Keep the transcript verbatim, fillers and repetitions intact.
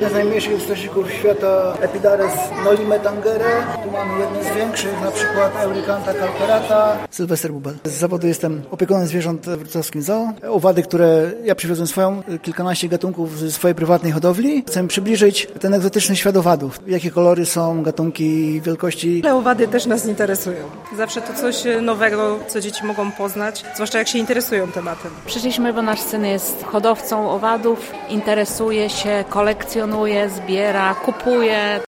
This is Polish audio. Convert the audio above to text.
jeden z najmniejszych ptasików świata, Epidares nolimetangere. Tu mamy jedne z większych, na przykład Eurykanta calcarata. Sylwester Bubel. Z zawodu jestem opiekunem zwierząt w wrocławskim zoo. Owady, które ja przywiozłem swoją, kilkanaście gatunków ze swojej prywatnej hodowli. Chcę przybliżyć ten egzotyczny świat owadów. Jakie kolory są, gatunki, wielkości. Ale owady też nas interesują. Zawsze to coś nowego, co dzieci mogą poznać, zwłaszcza jak się interesują tematem. Przyszliśmy, bo nasz syn jest hodowcą owadów, interesuje się, kolekcjonuje, zbiera, kupuje.